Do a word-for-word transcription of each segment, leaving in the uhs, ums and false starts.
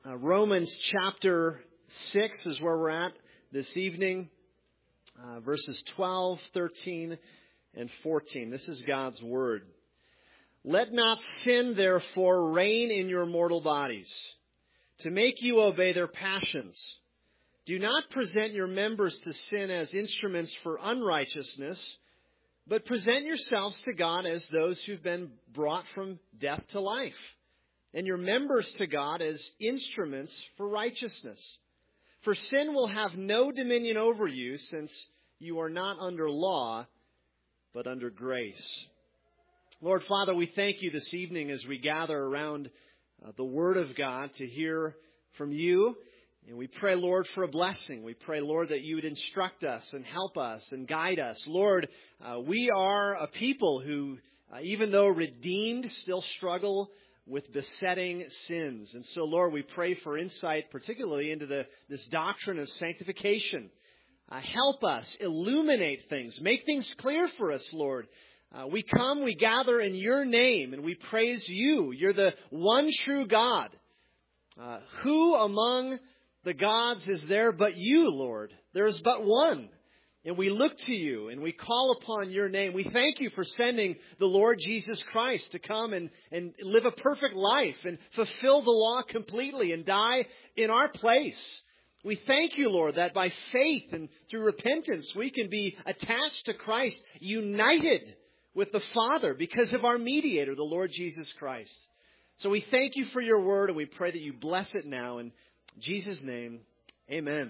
Uh, Romans chapter six is where we're at this evening, uh, verses twelve, thirteen, and fourteen. This is God's Word. Let not sin, therefore, reign in your mortal bodies, to make you obey their passions. Do not present your members to sin as instruments for unrighteousness, but present yourselves to God as those who've been brought from death to life, and your members to God as instruments for righteousness. For sin will have no dominion over you, since you are not under law, but under grace. Lord Father, we thank you this evening as we gather around uh, the Word of God to hear from you. And we pray, Lord, for a blessing. We pray, Lord, that you would instruct us and help us and guide us. Lord, uh, we are a people who, uh, even though redeemed, still struggle with besetting sins. And so, Lord, we pray for insight, particularly into the this doctrine of sanctification. Uh, help us illuminate things. Make things clear for us, Lord. Uh, we come, we gather in your name, and we praise you. You're the one true God. Uh, who among the gods is there but you, Lord? There is but one. And we look to you and we call upon your name. We thank you for sending the Lord Jesus Christ to come and, and live a perfect life and fulfill the law completely and die in our place. We thank you, Lord, that by faith and through repentance we can be attached to Christ, united with the Father because of our mediator, the Lord Jesus Christ. So we thank you for your word, and we pray that you bless it now. In Jesus' name, amen.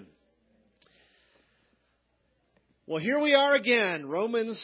Well, here we are again, Romans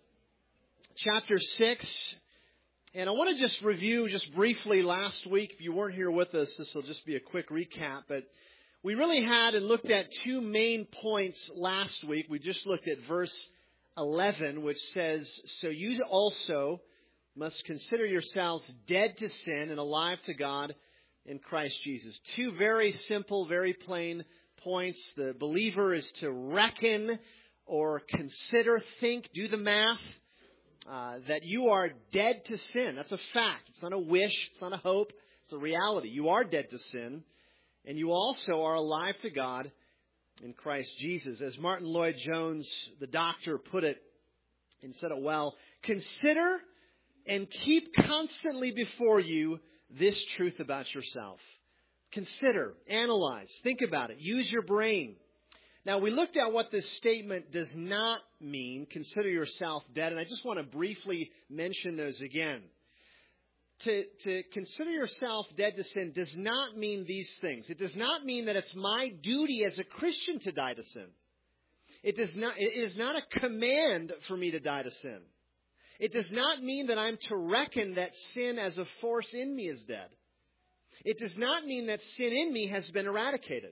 chapter six. And I want to just review just briefly last week. If you weren't here with us, this will just be a quick recap. But we really had and looked at two main points last week. We just looked at verse eleven, which says, "So you also must consider yourselves dead to sin and alive to God in Christ Jesus." Two very simple, very plain points. The believer is to reckon or consider, think, do the math, uh, that you are dead to sin. That's a fact. It's not a wish. It's not a hope. It's a reality. You are dead to sin, and you also are alive to God in Christ Jesus. As Martin Lloyd-Jones, the doctor, put it and said it well, "Consider and keep constantly before you this truth about yourself." Consider, analyze, think about it, use your brain. Now, we looked at what this statement does not mean, consider yourself dead, and I just want to briefly mention those again. To, to consider yourself dead to sin does not mean these things. It does not mean that it's my duty as a Christian to die to sin. It does not, it is not a command for me to die to sin. It does not mean that I'm to reckon that sin as a force in me is dead. It does not mean that sin in me has been eradicated.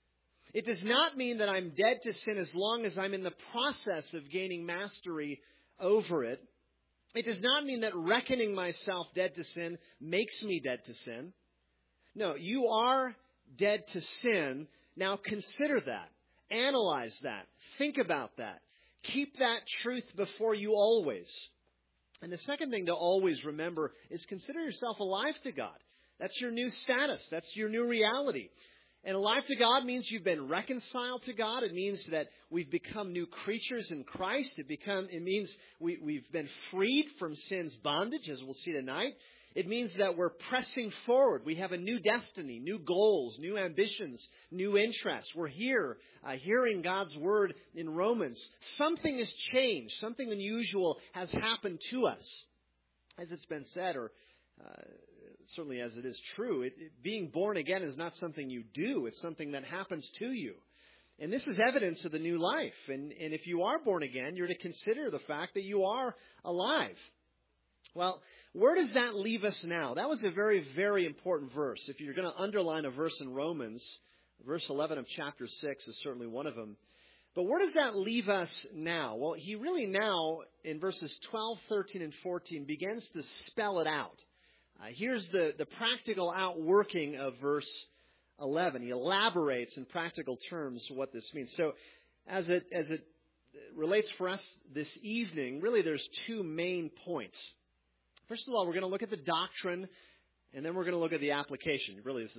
It does not mean that I'm dead to sin as long as I'm in the process of gaining mastery over it. It does not mean that reckoning myself dead to sin makes me dead to sin. No, you are dead to sin. Now consider that. Analyze that. Think about that. Keep that truth before you always. And the second thing to always remember is consider yourself alive to God. That's your new status. That's your new reality. And alive to God means you've been reconciled to God. It means that we've become new creatures in Christ. It become it means we, we've been freed from sin's bondage, as we'll see tonight. It means that we're pressing forward. We have a new destiny, new goals, new ambitions, new interests. We're here uh, hearing God's word in Romans. Something has changed. Something unusual has happened to us. As it's been said, or uh, certainly as it is true, it, it, being born again is not something you do. It's something that happens to you. And this is evidence of the new life. And, and if you are born again, you're to consider the fact that you are alive. Well, where does that leave us now? That was a very, very important verse. If you're going to underline a verse in Romans, verse eleven of chapter six is certainly one of them. But where does that leave us now? Well, he really now, in verses twelve, thirteen, and fourteen, begins to spell it out. Uh, here's the, the practical outworking of verse eleven. He elaborates in practical terms what this means. So as it, as it relates for us this evening, really there's two main points. First of all, we're going to look at the doctrine And then we're going to look at the application. Really, this is the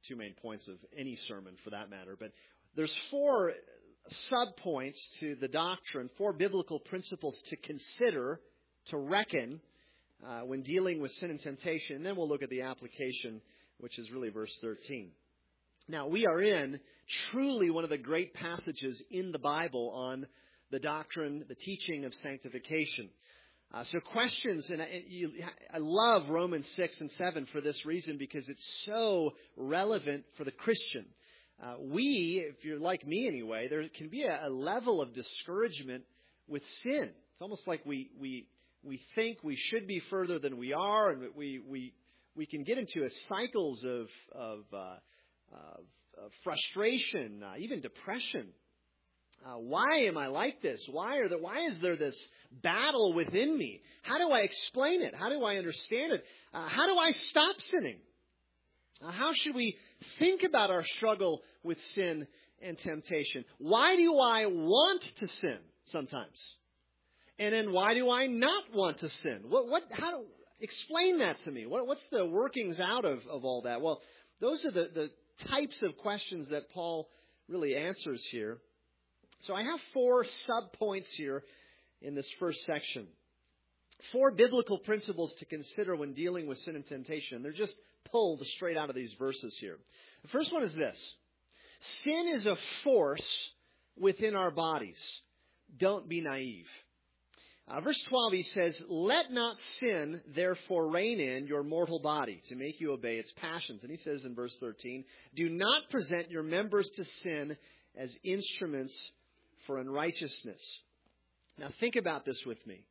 two main points of any sermon for that matter. But there's four subpoints to the doctrine, four biblical principles to consider, to reckon, uh, when dealing with sin and temptation. And then we'll look at the application, which is really verse thirteen. Now, we are in truly one of the great passages in the Bible on the doctrine, the teaching of sanctification. Uh, so questions, and I, you, I love Romans six and seven for this reason, because it's so relevant for the Christian. Uh, we, if you're like me anyway, there can be a, a level of discouragement with sin. It's almost like we we we think we should be further than we are, and we we we can get into a cycles of of, uh, of, of frustration, uh, even depression. Uh, why am I like this? Why are the, why is there this battle within me? How do I explain it? How do I understand it? Uh, how do I stop sinning? Uh, how should we think about our struggle with sin and temptation? Why do I want to sin sometimes? And then why do I not want to sin? What? What? How? Do, explain that to me. What, what's the workings out of, of all that? Well, those are the, the types of questions that Paul really answers here. So I have four subpoints here in this first section. Four biblical principles to consider when dealing with sin and temptation. They're just pulled straight out of these verses here. The first one is this. Sin is a force within our bodies. Don't be naive. Uh, verse twelve, he says, let not sin therefore reign in your mortal body to make you obey its passions. And he says in verse thirteen, do not present your members to sin as instruments for unrighteousness. Now think about this with me.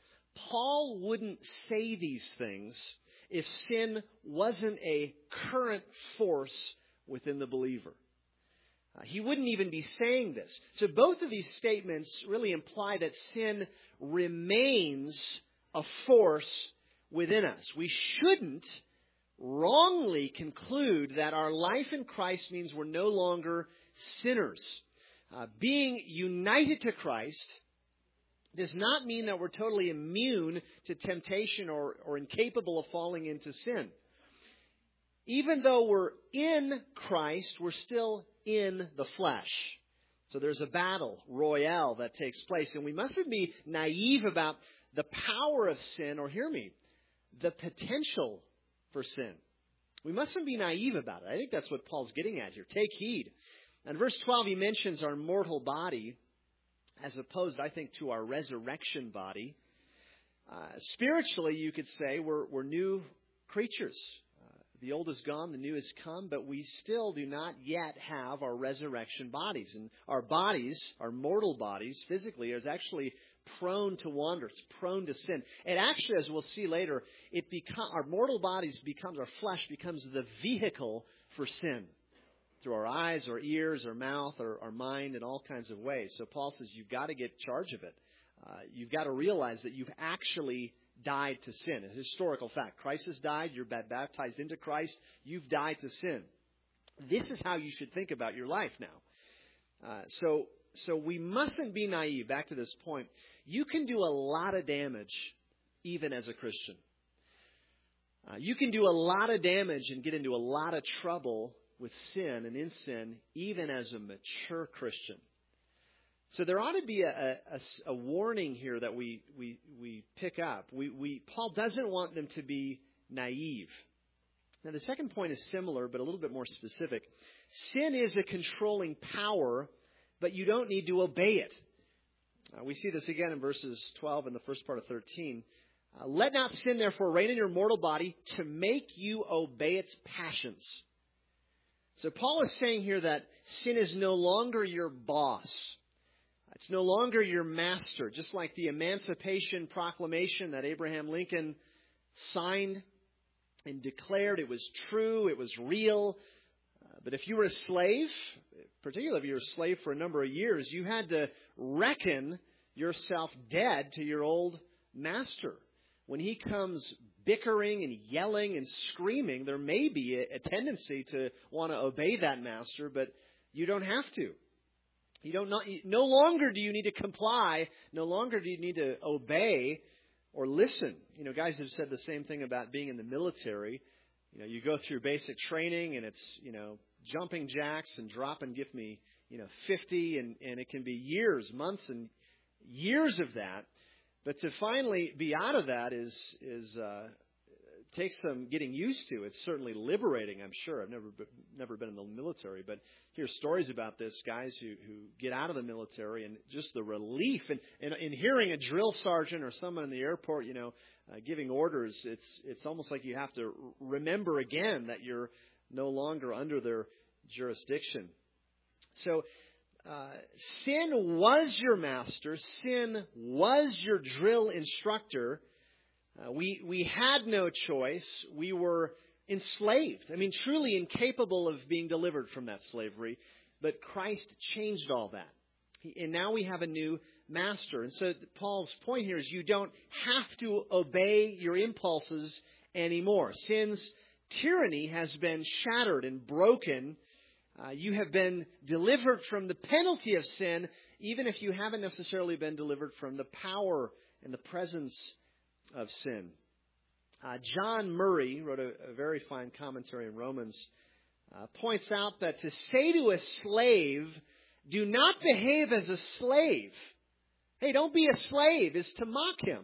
Paul wouldn't say these things if sin wasn't a current force within the believer. Uh, he wouldn't even be saying this. So both of these statements really imply that sin remains a force within us. We shouldn't wrongly conclude that our life in Christ means we're no longer sinners. Uh, being united to Christ does not mean that we're totally immune to temptation or, or incapable of falling into sin. Even though we're in Christ, we're still in the flesh. So there's a battle royale that takes place. And we mustn't be naive about the power of sin, or hear me, the potential for sin. We mustn't be naive about it. I think that's what Paul's getting at here. Take heed. In verse twelve, he mentions our mortal body as opposed, I think, to our resurrection body. Uh, spiritually, you could say we're, we're new creatures. Uh, the old is gone, the new has come, but we still do not yet have our resurrection bodies. And our bodies, our mortal bodies, physically, is actually prone to wander. It's prone to sin. And actually, as we'll see later, it become, our mortal bodies becomes, our flesh becomes the vehicle for sin. Through our eyes, our ears, our mouth, our, our mind, in all kinds of ways. So Paul says you've got to get charge of it. Uh, you've got to realize that you've actually died to sin. A historical fact. Christ has died. You're baptized into Christ. You've died to sin. This is how you should think about your life now. Uh, so, so we mustn't be naive. Back to this point. You can do a lot of damage even as a Christian. Uh, you can do a lot of damage and get into a lot of trouble with sin and in sin, even as a mature Christian. So there ought to be a, a, a warning here that we we we pick up. We we Paul doesn't want them to be naive. Now the second point is similar, but a little bit more specific. Sin is a controlling power, but you don't need to obey it. Uh, we see this again in verses twelve and the first part of thirteen. Uh, Let not sin therefore reign in your mortal body to make you obey its passions. So Paul is saying here that sin is no longer your boss. It's no longer your master, just like the Emancipation Proclamation that Abraham Lincoln signed and declared. It was true, it was real. Uh, but if you were a slave, particularly if you were a slave for a number of years, you had to reckon yourself dead to your old master. When he comes bickering and yelling and screaming, there may be a, a tendency to want to obey that master, but you don't have to. You don't not, no longer do you need to comply. No longer do you need to obey or listen. You know, guys have said the same thing about being in the military. You know, you go through basic training and it's, you know, jumping jacks and drop and give me, you know, fifty, and, and it can be years, months and years of that. But to finally be out of that is, is, uh, takes some getting used to. It's certainly liberating, I'm sure. I've never, been, never been in the military, but hear stories about this, guys who, who get out of the military and just the relief. And, and in hearing a drill sergeant or someone in the airport, you know, uh, giving orders, it's, it's almost like you have to remember again that you're no longer under their jurisdiction. So, uh, sin was your master. Sin was your drill instructor. Uh, we, we had no choice. We were enslaved. I mean, truly incapable of being delivered from that slavery. But Christ changed all that. He, and now we have a new master. And so Paul's point here is you don't have to obey your impulses anymore. Sin's tyranny has been shattered and broken. Uh, you have been delivered from the penalty of sin, even if you haven't necessarily been delivered from the power and the presence of sin. Uh, John Murray wrote a, a very fine commentary in Romans, uh, points out that to say to a slave, do not behave as a slave. Hey, don't be a slave, is to mock him.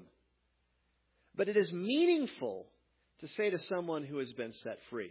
But it is meaningful to say to someone who has been set free.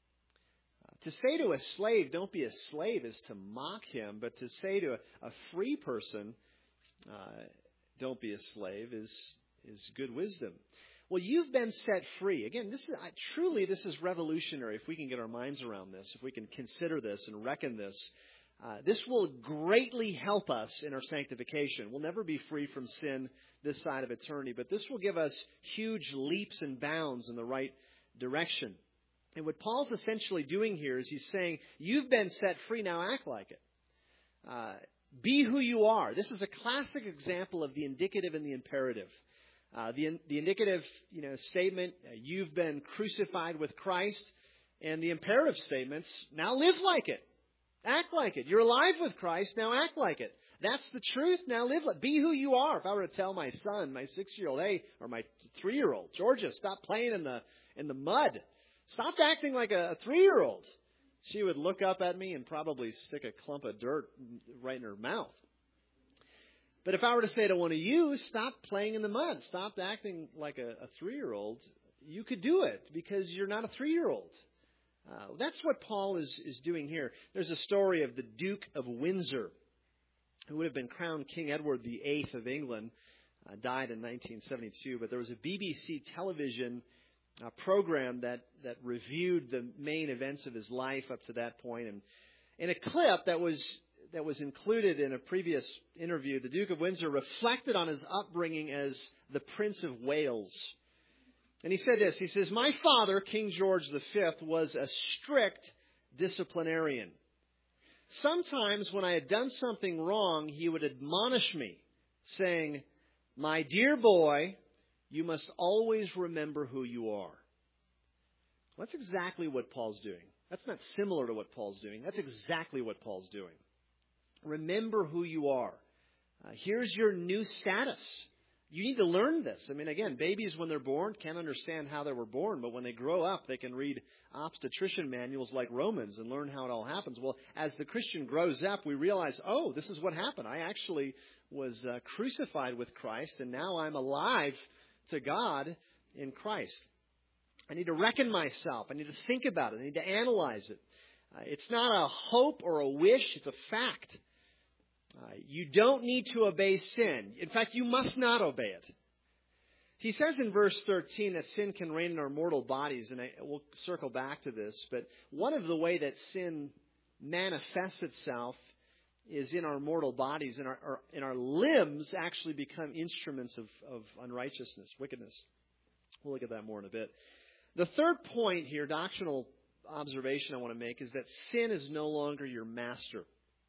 Uh, to say to a slave, don't be a slave, is to mock him. But to say to a, a free person, uh, don't be a slave, is is good wisdom. Well, you've been set free. Again, this is I, truly this is revolutionary if we can get our minds around this, if we can consider this and reckon this. Uh, this will greatly help us in our sanctification. We'll never be free from sin this side of eternity, but this will give us huge leaps and bounds in the right direction. And what Paul's essentially doing here is he's saying, you've been set free, now act like it. Uh, be who you are. This is a classic example of the indicative and the imperative. Uh, the, the indicative, you know, statement, uh, you've been crucified with Christ, and the imperative statements, now live like it. Act like it. You're alive with Christ, now act like it. That's the truth, now live like it. Be who you are. If I were to tell my son, my six-year-old, hey, or my three-year-old, Georgia, stop playing in the in the mud. Stop acting like a, a three-year-old. She would look up at me and probably stick a clump of dirt right in her mouth. But if I were to say to one of you, stop playing in the mud, stop acting like a, a three-year-old, you could do it because you're not a three-year-old. Uh, that's what Paul is, is doing here. There's a story of the Duke of Windsor, who would have been crowned King Edward the Eighth of England, uh, died in nineteen seventy-two. But there was a B B C television uh, program that, that reviewed the main events of his life up to that point. And in a clip that was that was included in a previous interview, the Duke of Windsor reflected on his upbringing as the Prince of Wales. And he said this, he says, my father, King George the Fifth, was a strict disciplinarian. Sometimes when I had done something wrong, he would admonish me, saying, my dear boy, you must always remember who you are. Well, that's exactly what Paul's doing. That's not similar to what Paul's doing. That's exactly what Paul's doing. Remember who you are. Uh, here's your new status. You need to learn this. I mean, again, babies when they're born can't understand how they were born, but when they grow up, they can read obstetrician manuals like Romans and learn how it all happens. Well, as the Christian grows up, we realize, oh, this is what happened. I actually was uh, crucified with Christ, and now I'm alive to God in Christ. I need to reckon myself. I need to think about it. I need to analyze it. Uh, it's not a hope or a wish. It's a fact. Uh, you don't need to obey sin. In fact, you must not obey it. He says in verse thirteen that sin can reign in our mortal bodies, and I, we'll circle back to this, but one of the way that sin manifests itself is in our mortal bodies, and our, our, and our limbs actually become instruments of, of unrighteousness, wickedness. We'll look at that more in a bit. The third point here, doctrinal observation I want to make, is that sin is no longer your master.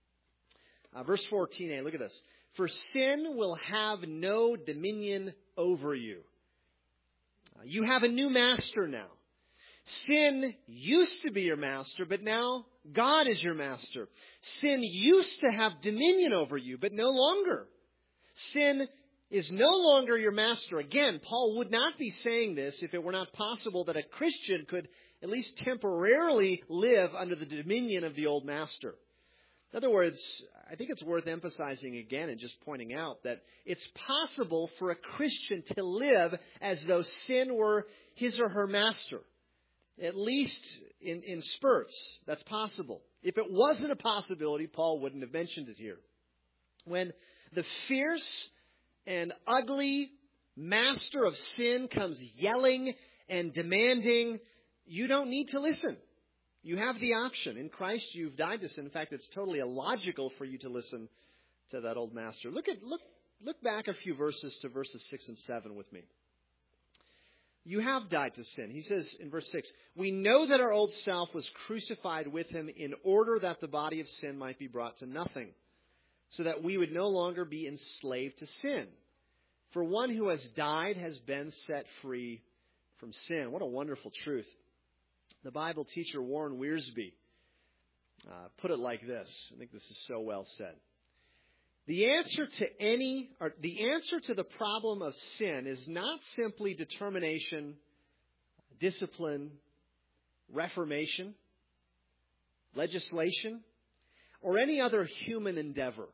Uh, verse fourteen a, look at this. For sin will have no dominion over you. Uh, you have a new master now. Sin used to be your master, but now God is your master. Sin used to have dominion over you, but no longer. Sin is no longer your master. Again, Paul would not be saying this if it were not possible that a Christian could at least temporarily live under the dominion of the old master. In other words, I think it's worth emphasizing again and just pointing out that it's possible for a Christian to live as though sin were his or her master. At least in, in spurts, that's possible. If it wasn't a possibility, Paul wouldn't have mentioned it here. When the fierce and ugly master of sin comes yelling and demanding, you don't need to listen. You have the option. In Christ, you've died to sin. In fact, it's totally illogical for you to listen to that old master. Look at look look back a few verses to verses six and seven with me. You have died to sin. He says in verse six, we know that our old self was crucified with him in order that the body of sin might be brought to nothing, so that we would no longer be enslaved to sin. For one who has died has been set free from sin. What a wonderful truth. The Bible teacher Warren Wiersbe uh, put it like this. I think this is so well said. The answer to any, or the answer to the problem of sin is not simply determination, discipline, reformation, legislation, or any other human endeavor.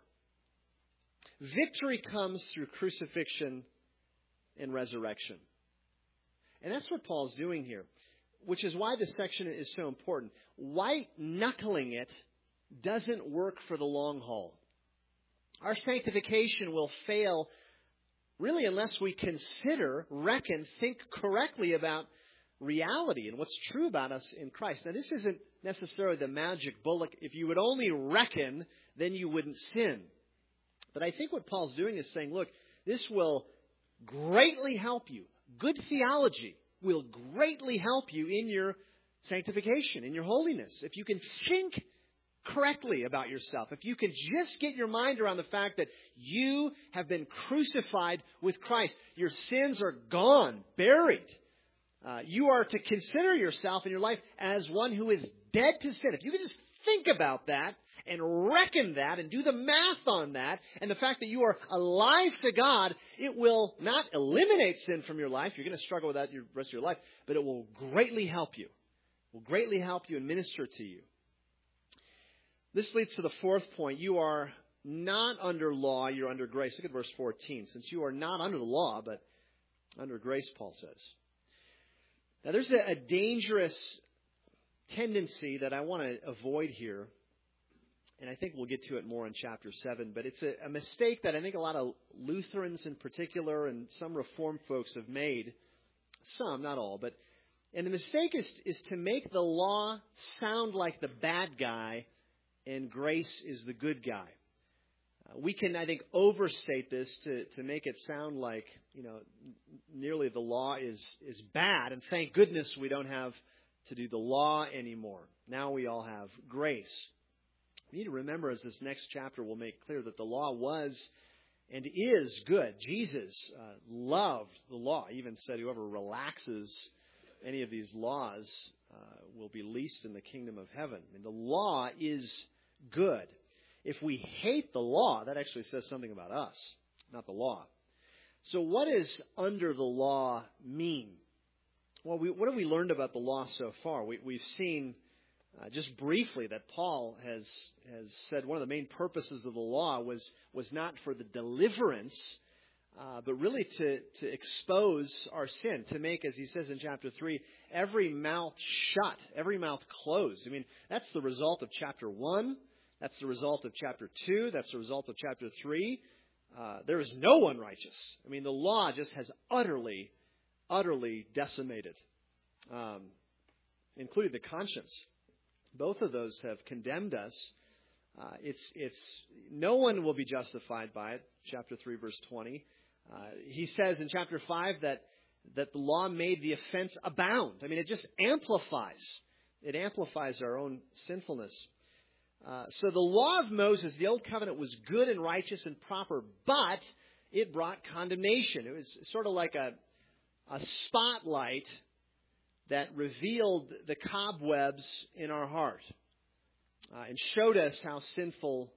Victory comes through crucifixion and resurrection. And that's what Paul's doing here, which is why this section is so important. White-knuckling it doesn't work for the long haul. Our sanctification will fail really unless we consider, reckon, think correctly about reality and what's true about us in Christ. Now, this isn't necessarily the magic bullet. If you would only reckon, then you wouldn't sin. But I think what Paul's doing is saying, look, this will greatly help you. Good theology will greatly help you in your sanctification, in your holiness. If you can think correctly about yourself, if you can just get your mind around the fact that you have been crucified with Christ, your sins are gone, buried. Uh, you are to consider yourself in your life as one who is dead to sin. If you can just think about that and reckon that and do the math on that, and the fact that you are alive to God, it will not eliminate sin from your life. You're going to struggle with that the rest of your life, but it will greatly help you. It will greatly help you and minister to you. This leads to the fourth point. You are not under law, you're under grace. Look at verse fourteen. Since you are not under the law, but under grace, Paul says. Now, there's a, a dangerous tendency that I want to avoid here, and I think we'll get to it more in chapter seven, but it's a, a mistake that I think a lot of Lutherans in particular and some Reformed folks have made. Some, not all, but and the mistake is, is to make the law sound like the bad guy and grace is the good guy. Uh, we can, I think, overstate this to, to make it sound like, you know, nearly the law is, is bad, and thank goodness we don't have to do the law anymore. Now we all have grace. We need to remember, as this next chapter will make clear, that the law was and is good. Jesus uh, loved the law. He even said whoever relaxes any of these laws uh, will be least in the kingdom of heaven. I mean, the law is good. If we hate the law, that actually says something about us, not the law. So what does under the law mean? Well, we, what have we learned about the law so far? We, we've seen uh, just briefly that Paul has has said one of the main purposes of the law was was not for the deliverance, uh, but really to, to expose our sin, to make, as he says in chapter three, every mouth shut, every mouth closed. I mean, that's the result of chapter one. That's the result of chapter two. That's the result of chapter three. Uh, there is no one righteous. I mean, the law just has utterly, utterly decimated, um, including the conscience. Both of those have condemned us. Uh, it's it's no one will be justified by it. Chapter three, verse twenty. Uh, he says in chapter five that that the law made the offense abound. I mean, it just amplifies. It amplifies our own sinfulness. Uh, so the law of Moses, the old covenant, was good and righteous and proper, but it brought condemnation. It was sort of like a a spotlight that revealed the cobwebs in our heart uh, and showed us how sinful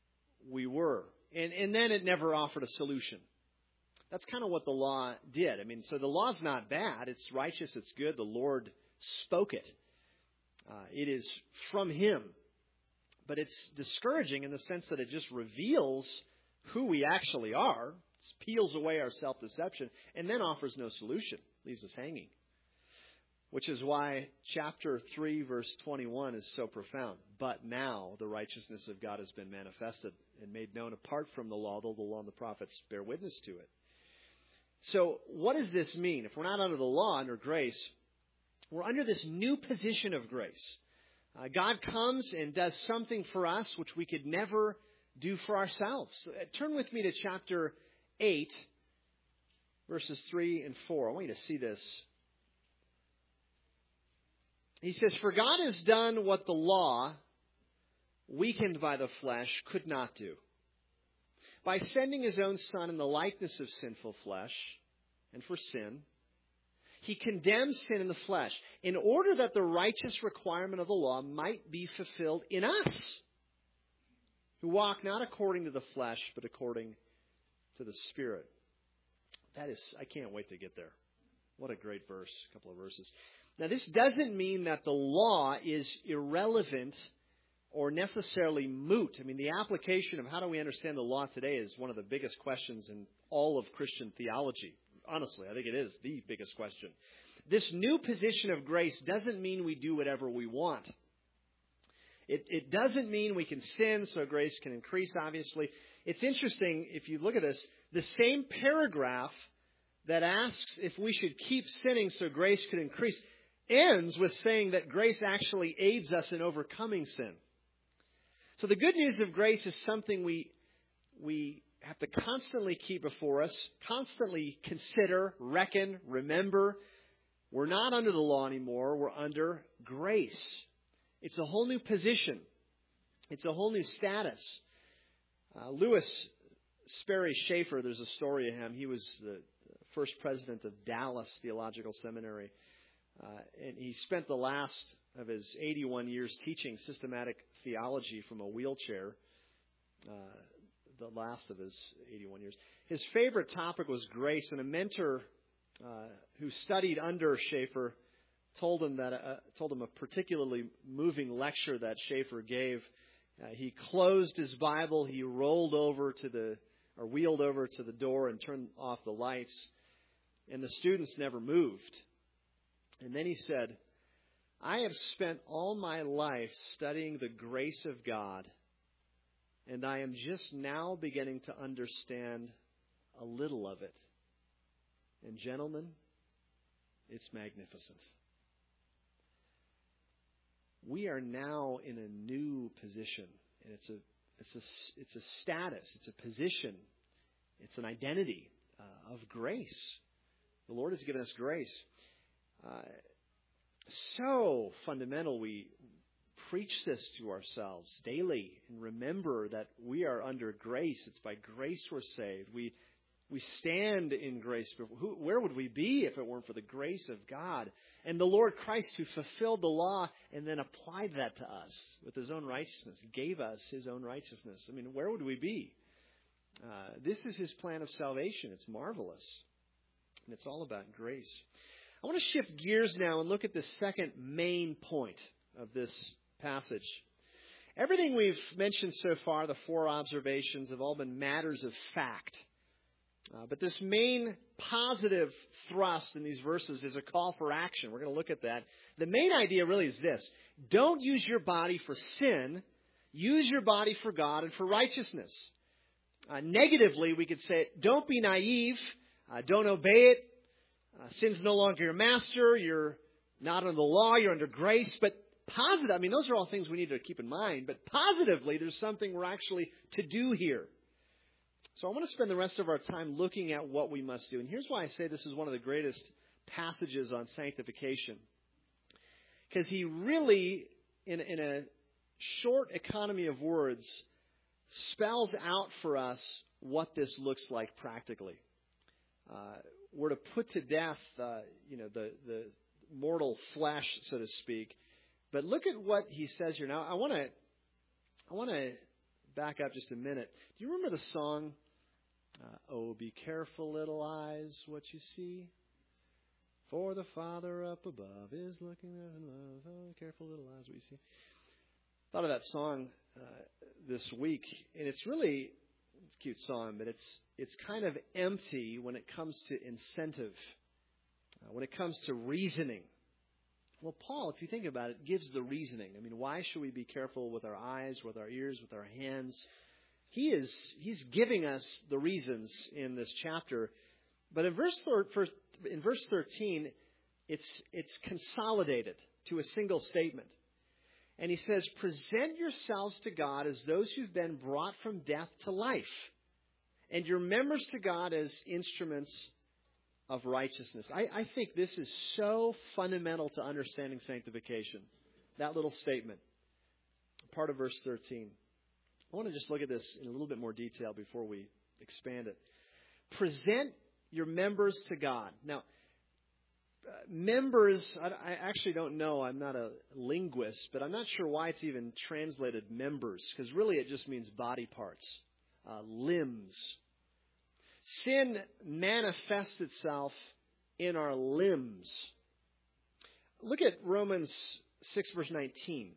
we were. And, and then it never offered a solution. That's kind of what the law did. I mean, so the law's not bad. It's righteous. It's good. The Lord spoke it. Uh, it is from Him. But it's discouraging in the sense that it just reveals who we actually are, peels away our self-deception, and then offers no solution, leaves us hanging. Which is why chapter three, verse twenty-one is so profound. But now the righteousness of God has been manifested and made known apart from the law, though the law and the prophets bear witness to it. So what does this mean? If we're not under the law, under grace, we're under this new position of grace. Uh, God comes and does something for us which we could never do for ourselves. Uh, turn with me to chapter eight, verses three and four. I want you to see this. He says, "For God has done what the law, weakened by the flesh, could not do. By sending His own Son in the likeness of sinful flesh, and for sin, He condemned sin in the flesh, in order that the righteous requirement of the law might be fulfilled in us, who walk not according to the flesh, but according to the Spirit." That is, I can't wait to get there. What a great verse, a couple of verses. Now, this doesn't mean that the law is irrelevant or necessarily moot. I mean, the application of how do we understand the law today is one of the biggest questions in all of Christian theology. Honestly, I think it is the biggest question. This new position of grace doesn't mean we do whatever we want. It, it doesn't mean we can sin so grace can increase, obviously. It's interesting, if you look at this, the same paragraph that asks if we should keep sinning so grace could increase ends with saying that grace actually aids us in overcoming sin. So the good news of grace is something we we have to constantly keep before us, constantly consider, reckon, remember. We're not under the law anymore. We're under grace. It's a whole new position. It's a whole new status. Uh, Lewis Sperry Schaeffer, there's a story of him. He was the first president of Dallas Theological Seminary. Uh, and he spent the last of his eighty-one years teaching systematic theology from a wheelchair. Uh, the last of his eighty-one years. His favorite topic was grace, and a mentor uh, who studied under Schaeffer told him that uh, told him a particularly moving lecture that Schaeffer gave. Uh, he closed his Bible, he rolled over to the or wheeled over to the door and turned off the lights, and the students never moved. And then he said, "I have spent all my life studying the grace of God, and I am just now beginning to understand a little of it. And gentlemen, it's magnificent." We are now in a new position, and it's a it's a it's a status, it's a position, it's an identity uh, of grace. The Lord has given us grace. Uh, so fundamental, we preach this to ourselves daily and remember that we are under grace. It's by grace we're saved. We we stand in grace. Who, where would we be if it weren't for the grace of God? And the Lord Christ, who fulfilled the law and then applied that to us with His own righteousness, gave us His own righteousness. I mean, where would we be? Uh, this is His plan of salvation. It's marvelous. And it's all about grace. I want to shift gears now and look at the second main point of this passage. Everything we've mentioned so far, the four observations, have all been matters of fact. Uh, but this main positive thrust in these verses is a call for action. We're going to look at that. The main idea really is this. Don't use your body for sin. Use your body for God and for righteousness. Uh, negatively, we could say, don't be naive. Uh, don't obey it. Uh, sin's no longer your master. You're not under the law. You're under grace. But positive, I mean, those are all things we need to keep in mind. But positively, there's something we're actually to do here. So I want to spend the rest of our time looking at what we must do. And here's why I say this is one of the greatest passages on sanctification. Because he really, in, in a short economy of words, spells out for us what this looks like practically. Uh, we're to put to death, uh, you know, the, the mortal flesh, so to speak. But look at what he says here. Now, I want to, I want to back up just a minute. Do you remember the song, uh, "Oh, be careful, little eyes, what you see? For the Father up above is looking at and loves. Oh, careful little eyes we see. Thought of that song uh, this week, and it's really it's a cute song, but it's it's kind of empty when it comes to incentive, uh, when it comes to reasoning. Well, Paul, if you think about it, gives the reasoning. I mean, why should we be careful with our eyes, with our ears, with our hands? He is he's giving us the reasons in this chapter. But in verse in verse thirteen, it's it's consolidated to a single statement. And he says, present yourselves to God as those who've been brought from death to life, and your members to God as instruments of righteousness. I, I think this is so fundamental to understanding sanctification, that little statement, part of verse thirteen. I want to just look at this in a little bit more detail before we expand it. Present your members to God. Now, uh, members, I, I actually don't know. I'm not a linguist, but I'm not sure why it's even translated members, because really it just means body parts, uh, limbs. Sin manifests itself in our limbs. Look at Romans six, verse nineteen.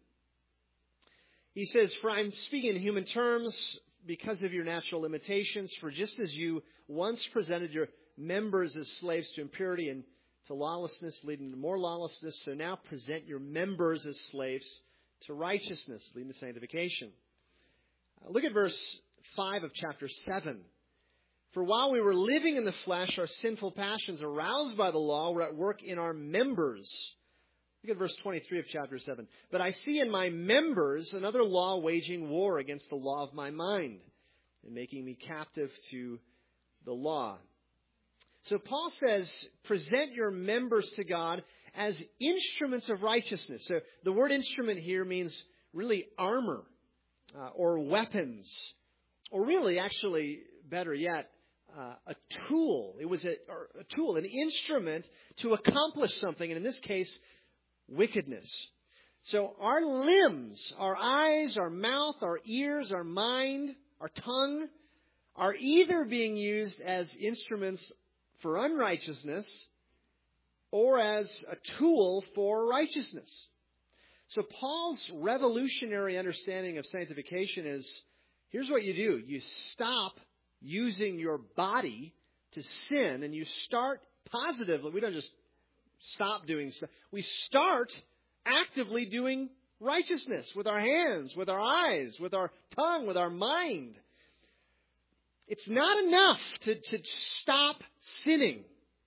He says, for I'm speaking in human terms because of your natural limitations, for just as you once presented your members as slaves to impurity and to lawlessness, leading to more lawlessness, so now present your members as slaves to righteousness, leading to sanctification. Uh, look at verse five of chapter seven. For while we were living in the flesh, our sinful passions aroused by the law were at work in our members. Look at verse twenty-three of chapter seven. But I see in my members another law waging war against the law of my mind and making me captive to the law. So Paul says, present your members to God as instruments of righteousness. So the word instrument here means really armor uh, or weapons, or really, actually, better yet, uh, a tool. It was a, or a tool, an instrument to accomplish something, and in this case, wickedness. So our limbs, our eyes, our mouth, our ears, our mind, our tongue, are either being used as instruments for unrighteousness or as a tool for righteousness. So Paul's revolutionary understanding of sanctification is, here's what you do. You stop using your body to sin, and you start positively. We don't just stop doing stuff. We start actively doing righteousness with our hands, with our eyes, with our tongue, with our mind. It's not enough to, to stop sinning.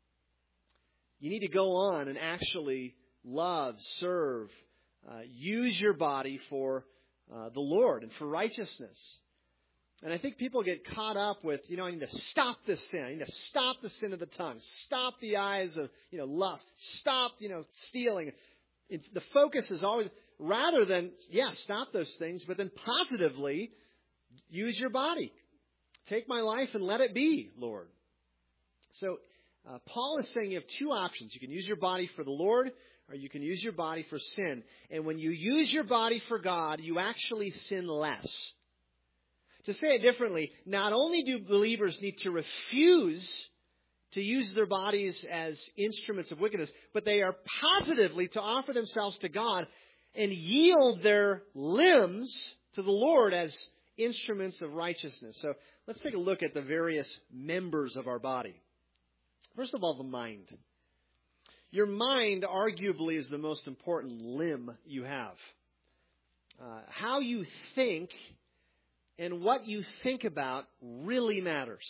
You need to go on and actually love, serve, uh, use your body for uh, the Lord and for righteousness. And I think people get caught up with, you know, I need to stop this sin. I need to stop the sin of the tongue. Stop the eyes of, you know, lust. Stop, you know, stealing. It, the focus is always, rather than, yeah, stop those things, but then positively use your body. Take my life and let it be, Lord. So uh, Paul is saying you have two options. You can use your body for the Lord, or you can use your body for sin. And when you use your body for God, you actually sin less. To say it differently, not only do believers need to refuse to use their bodies as instruments of wickedness, but they are positively to offer themselves to God and yield their limbs to the Lord as instruments of righteousness. So let's take a look at the various members of our body. First of all, the mind. Your mind arguably is the most important limb you have. Uh, how you think and what you think about really matters.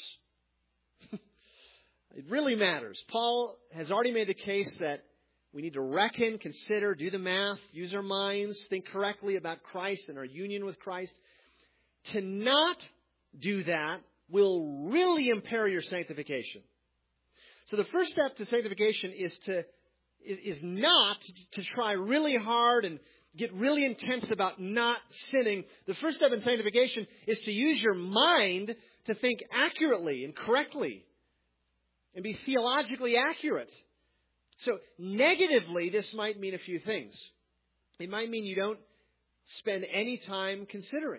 It really matters. Paul has already made the case that we need to reckon, consider, do the math, use our minds, think correctly about Christ and our union with Christ. To not do that will really impair your sanctification. So the first step to sanctification is to is, is not to try really hard and get really intense about not sinning. The first step in sanctification is to use your mind to think accurately and correctly and be theologically accurate. So negatively, this might mean a few things. It might mean you don't spend any time considering.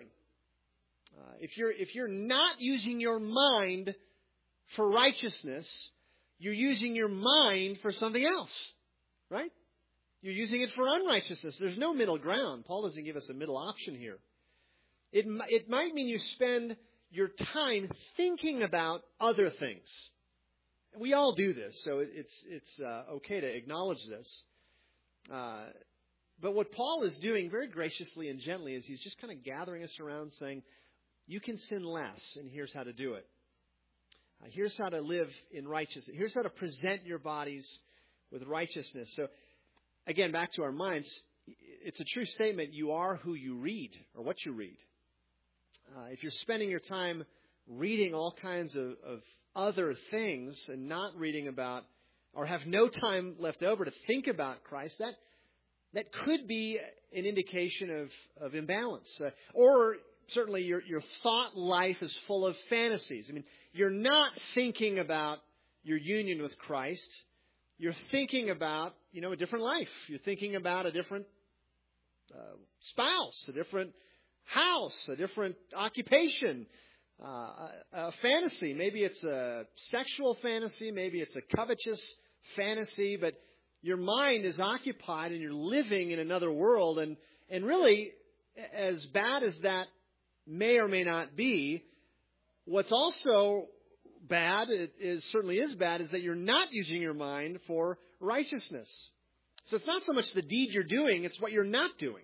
Uh, if you're if you're not using your mind for righteousness, you're using your mind for something else, right? You're using it for unrighteousness. There's no middle ground. Paul doesn't give us a middle option here. It, it might mean you spend your time thinking about other things. We all do this, so it's it's uh, okay to acknowledge this. Uh, but what Paul is doing very graciously and gently is he's just kind of gathering us around saying, you can sin less, and here's how to do it. Uh, here's how to live in righteousness. Here's how to present your bodies with righteousness. So, again, back to our minds, it's a true statement. You are who you read, or what you read. Uh, if you're spending your time reading all kinds of, of other things and not reading about, or have no time left over to think about Christ, that that could be an indication of, of imbalance. Uh, or certainly your, your thought life is full of fantasies. I mean, you're not thinking about your union with Christ. You're thinking about, you know, a different life. You're thinking about a different uh, spouse, a different house, a different occupation, uh, a, a fantasy. Maybe it's a sexual fantasy. Maybe it's a covetous fantasy. But your mind is occupied and you're living in another world. And, and really, as bad as that may or may not be, what's also bad, it is certainly is bad, is that you're not using your mind for righteousness. So it's not so much the deed you're doing, it's what you're not doing.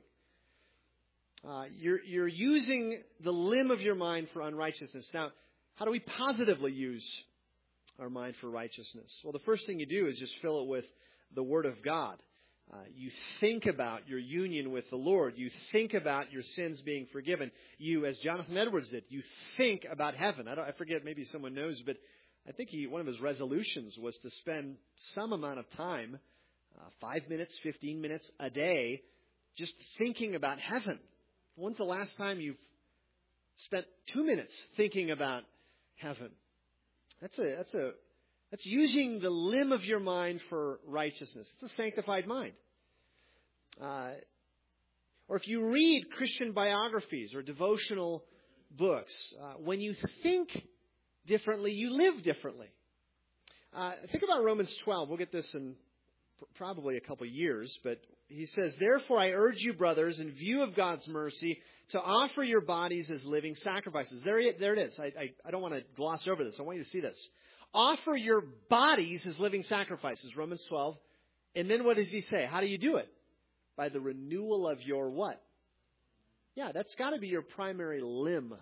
Uh, you're, you're using the limb of your mind for unrighteousness. Now, how do we positively use our mind for righteousness? Well, the first thing you do is just fill it with the Word of God. Uh, you think about your union with the Lord. You think about your sins being forgiven. You, as Jonathan Edwards did, you think about heaven. I, don't, I forget, maybe someone knows, but I think he, one of his resolutions was to spend some amount of time, uh, five minutes, fifteen minutes a day, just thinking about heaven. When's the last time you've spent two minutes thinking about heaven? That's a that's a that's using the limb of your mind for righteousness. It's a sanctified mind. Uh, or if you read Christian biographies or devotional books, uh, when you think differently, you live differently. Uh, think about Romans twelve. We'll get this in pr- probably a couple years, but he says, "Therefore I urge you, brothers, in view of God's mercy, to offer your bodies as living sacrifices." There, there it is. I, I, I don't want to gloss over this. I want you to see this. Offer your bodies as living sacrifices, Romans twelve. And then what does he say? How do you do it? By the renewal of your what? Yeah, that's got to be your primary limb.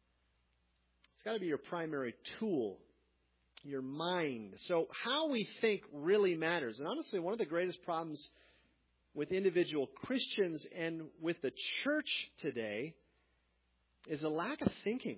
It's got to be your primary tool, your mind. So how we think really matters. And honestly, one of the greatest problems with individual Christians and with the church today is a lack of thinking.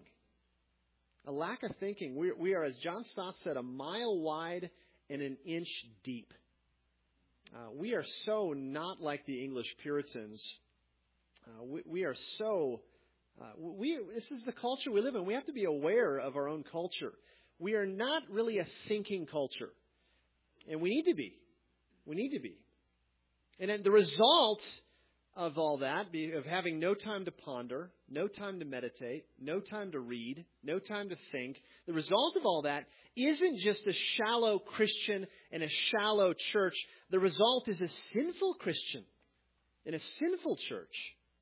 A lack of thinking. We, we are, as John Stott said, a mile wide and an inch deep. Uh, we are so not like the English Puritans. Uh, we, we are so... Uh, we this is the culture we live in. We have to be aware of our own culture. We are not really a thinking culture. And we need to be. We need to be. And then the result of all that, of having no time to ponder, no time to meditate, no time to read, no time to think, the result of all that isn't just a shallow Christian and a shallow church. The result is a sinful Christian in a sinful church,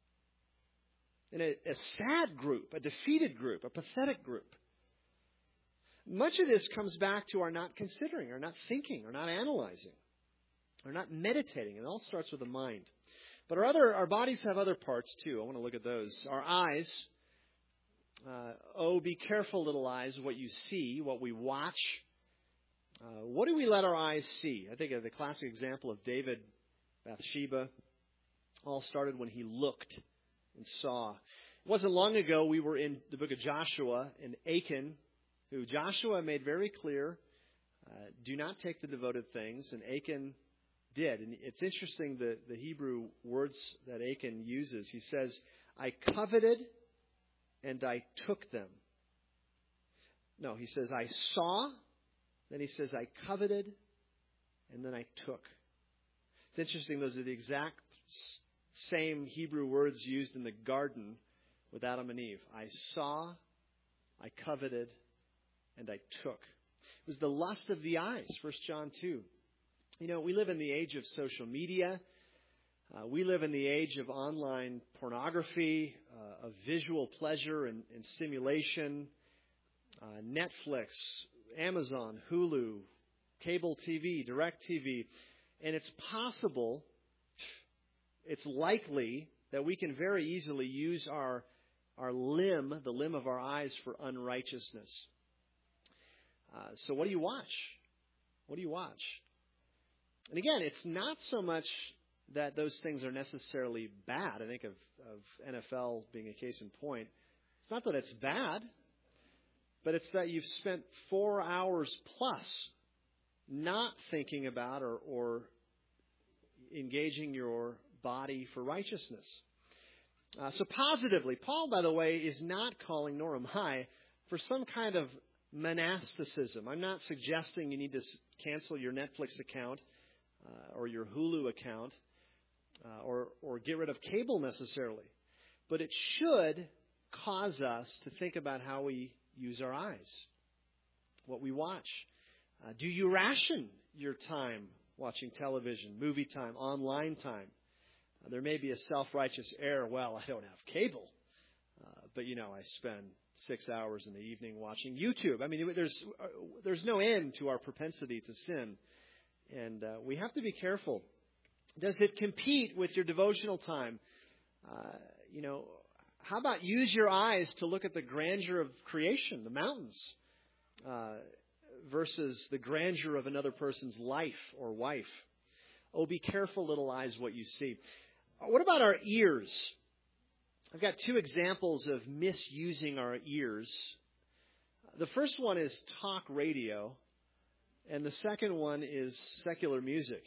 in a, a sad group, a defeated group, a pathetic group. Much of this comes back to our not considering, our not thinking, our not analyzing, our not meditating. It all starts with the mind. But our other, our bodies have other parts too. I want to look at those. Our eyes. Uh, oh, be careful, little eyes, what you see, what we watch. Uh, what do we let our eyes see? I think of the classic example of David, Bathsheba. All started when he looked and saw. It wasn't long ago we were in the book of Joshua, and Achan, who Joshua made very clear, uh, do not take the devoted things, and Achan did. And it's interesting the, the Hebrew words that Achan uses. He says, I coveted and I took them. No, he says, I saw. Then he says, I coveted and then I took. It's interesting. Those are the exact same Hebrew words used in the garden with Adam and Eve. I saw, I coveted, and I took. It was the lust of the eyes, First John two. You know, we live in the age of social media. Uh, we live in the age of online pornography, uh, of visual pleasure and, and stimulation, uh, Netflix, Amazon, Hulu, cable T V, direct T V. And it's possible, it's likely, that we can very easily use our, our limb, the limb of our eyes, for unrighteousness. Uh, so what do you watch? What do you watch? And again, it's not so much that those things are necessarily bad. I think of, of N F L being a case in point. It's not that it's bad, but it's that you've spent four hours plus not thinking about or, or engaging your body for righteousness. Uh, so positively, Paul, by the way, is not calling, nor am I, for some kind of monasticism. I'm not suggesting you need to cancel your Netflix account uh, or your Hulu account uh, or, or get rid of cable necessarily. But it should cause us to think about how we use our eyes, what we watch. Uh, do you ration your time watching television, movie time, online time? Uh, there may be a self-righteous error. Well, I don't have cable, uh, but, you know, I spend six hours in the evening watching YouTube. I mean, there's uh, there's no end to our propensity to sin, and uh, we have to be careful. Does it compete with your devotional time? Uh, you know, how about use your eyes to look at the grandeur of creation, the mountains, uh, versus the grandeur of another person's life or wife? Oh, be careful, little eyes, what you see. What about our ears? I've got two examples of misusing our ears. The first one is talk radio, and the second one is secular music.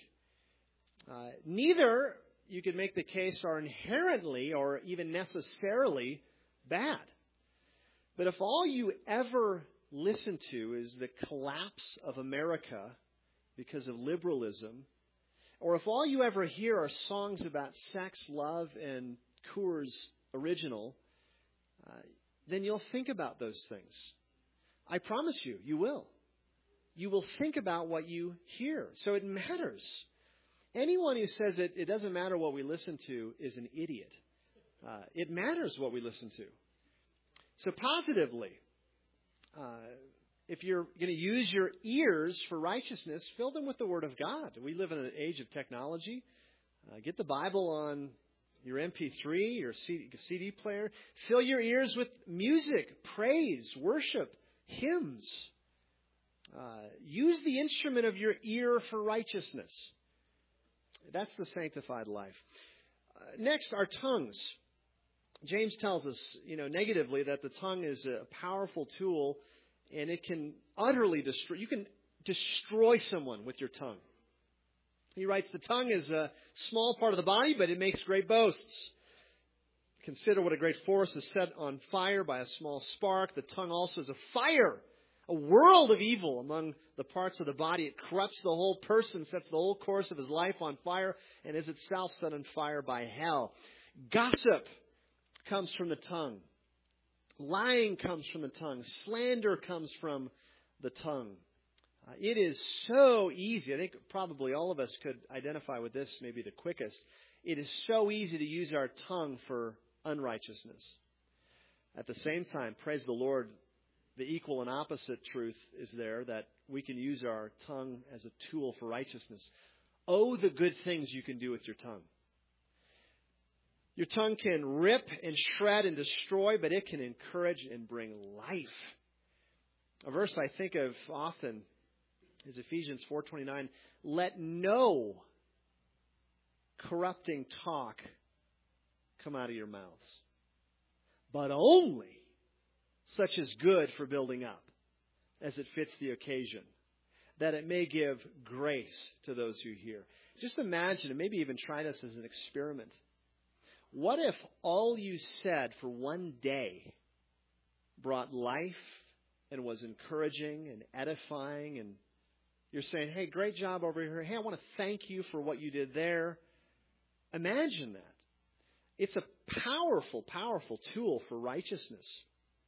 Uh, neither, you could make the case, are inherently or even necessarily bad. But if all you ever listen to is the collapse of America because of liberalism, or if all you ever hear are songs about sex, love, and Coors Original, uh, then you'll think about those things. I promise you, you will. You will think about what you hear. So it matters. Anyone who says it, it doesn't matter what we listen to is an idiot. Uh, it matters what we listen to. So positively, uh, if you're going to use your ears for righteousness, fill them with the Word of God. We live in an age of technology. Uh, get the Bible on your M P three, your C D player. Fill your ears with music, praise, worship, hymns. Uh, use the instrument of your ear for righteousness. That's the sanctified life. Uh, next, our tongues. James tells us, you know, negatively that the tongue is a powerful tool and it can utterly destroy. You can destroy someone with your tongue. He writes, the tongue is a small part of the body, but it makes great boasts. Consider what a great forest is set on fire by a small spark. The tongue also is a fire, a world of evil among the parts of the body. It corrupts the whole person, sets the whole course of his life on fire, and is itself set on fire by hell. Gossip comes from the tongue. Lying comes from the tongue. Slander comes from the tongue. Uh, it is so easy. I think probably all of us could identify with this maybe the quickest. It is so easy to use our tongue for unrighteousness. At the same time, praise the Lord, the equal and opposite truth is there, that we can use our tongue as a tool for righteousness. Oh, the good things you can do with your tongue. Your tongue can rip and shred and destroy, but it can encourage and bring life. A verse I think of often is Ephesians four twenty-nine. Let no corrupting talk come out of your mouths, but only such as good for building up, as it fits the occasion, that it may give grace to those who hear. Just imagine, and maybe even try this as an experiment. What if all you said for one day brought life and was encouraging and edifying, and you're saying, hey, great job over here. Hey, I want to thank you for what you did there. Imagine that. It's a powerful, powerful tool for righteousness.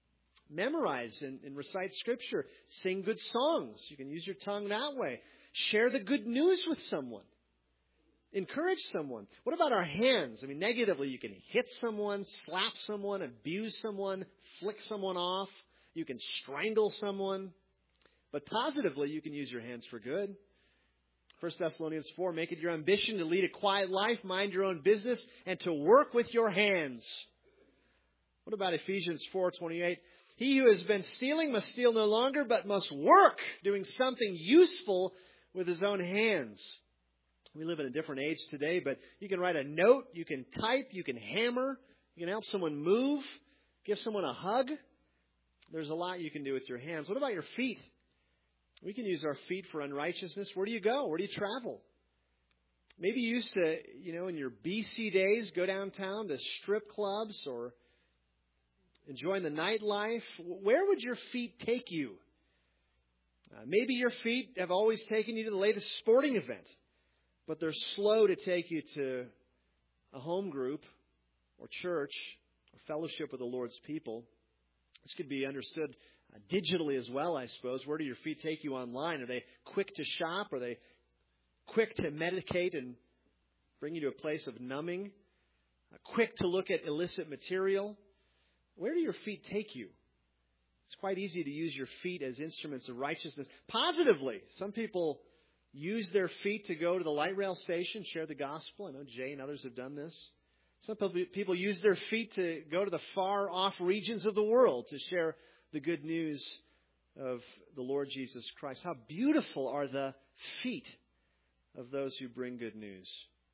Memorize and, and recite Scripture. Sing good songs. You can use your tongue that way. Share the good news with someone. Encourage someone. What about our hands? I mean, negatively, you can hit someone, slap someone, abuse someone, flick someone off. You can strangle someone. But positively, you can use your hands for good. First Thessalonians four, make it your ambition to lead a quiet life, mind your own business, and to work with your hands. What about Ephesians four twenty-eight? He who has been stealing must steal no longer, but must work, doing something useful with his own hands. We live in a different age today, but you can write a note, you can type, you can hammer, you can help someone move, give someone a hug. There's a lot you can do with your hands. What about your feet? We can use our feet for unrighteousness. Where do you go? Where do you travel? Maybe you used to, you know, in your B C days, go downtown to strip clubs or enjoying the nightlife. Where would your feet take you? Uh, maybe your feet have always taken you to the latest sporting event, but they're slow to take you to a home group or church or fellowship with the Lord's people. This could be understood uh, digitally as well, I suppose. Where do your feet take you online? Are they quick to shop? Are they quick to medicate and bring you to a place of numbing? Uh, quick to look at illicit material? Where do your feet take you? It's quite easy to use your feet as instruments of righteousness. Positively, some people use their feet to go to the light rail station, share the gospel. I know Jay and others have done this. Some people use their feet to go to the far-off regions of the world to share the good news of the Lord Jesus Christ. How beautiful are the feet of those who bring good news.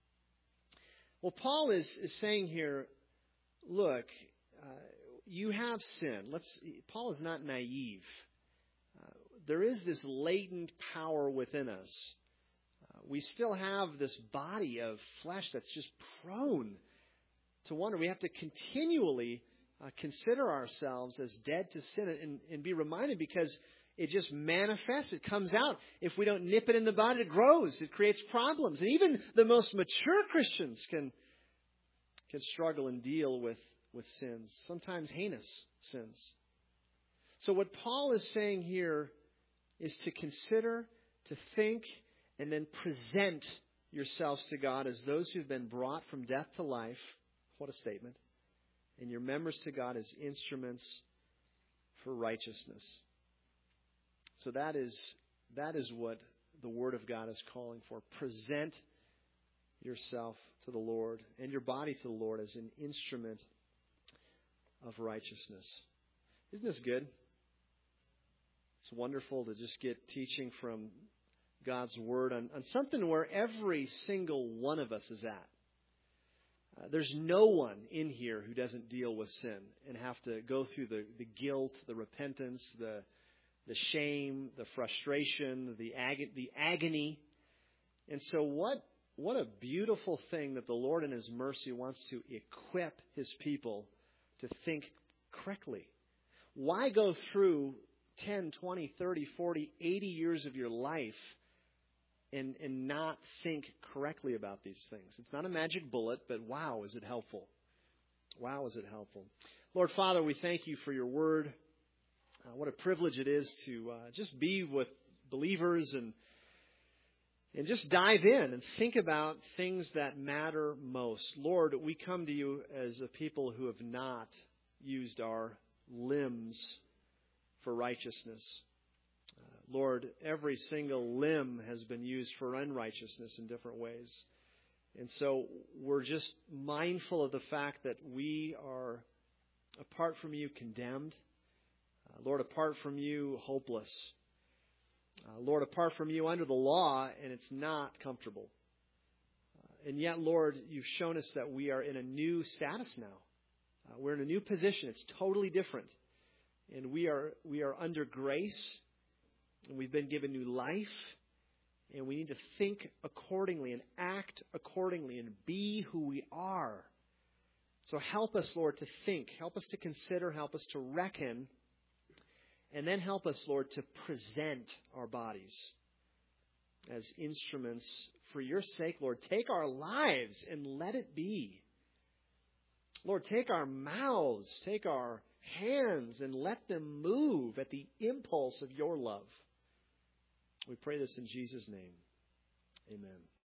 Well, Paul is, is saying here, look, uh, you have sinned. Let's. Paul is not naive. Uh, there is this latent power within us. Uh, we still have this body of flesh that's just prone to wander. We have to continually uh, consider ourselves as dead to sin and, and be reminded, because it just manifests. It comes out. If we don't nip it in the bud, it grows. It creates problems. And even the most mature Christians can, can struggle and deal with with sins, sometimes heinous sins. So what Paul is saying here is to consider, to think, and then present yourselves to God as those who've been brought from death to life. What a statement. And your members to God as instruments for righteousness. So that is, that is what the Word of God is calling for. Present yourself to the Lord and your body to the Lord as an instrument of righteousness. Isn't this good? It's wonderful to just get teaching from God's Word on, on something where every single one of us is at. Uh, there's no one in here who doesn't deal with sin and have to go through the, the guilt, the repentance, the the shame, the frustration, the ag- the agony. And so what what a beautiful thing that the Lord in His mercy wants to equip His people to think correctly. Why go through ten, twenty, thirty, forty, eighty years of your life and, and not think correctly about these things? It's not a magic bullet, but wow, is it helpful. Wow, is it helpful. Lord Father, we thank You for Your Word. Uh, what a privilege it is to uh, just be with believers and And just dive in and think about things that matter most. Lord, we come to You as a people who have not used our limbs for righteousness. Uh, Lord, every single limb has been used for unrighteousness in different ways. And so we're just mindful of the fact that we are, apart from You, condemned. Uh, Lord, apart from You, hopeless. Uh, Lord, apart from You, under the law, and it's not comfortable. Uh, and yet, Lord, You've shown us that we are in a new status now. Uh, we're in a new position. It's totally different. And we are we are under grace, and we've been given new life, and we need to think accordingly and act accordingly and be who we are. So help us, Lord, to think. Help us to consider. Help us to reckon. And then help us, Lord, to present our bodies as instruments for Your sake, Lord. Take our lives and let it be. Lord, take our mouths, take our hands and let them move at the impulse of your love. We pray this in Jesus' name. Amen.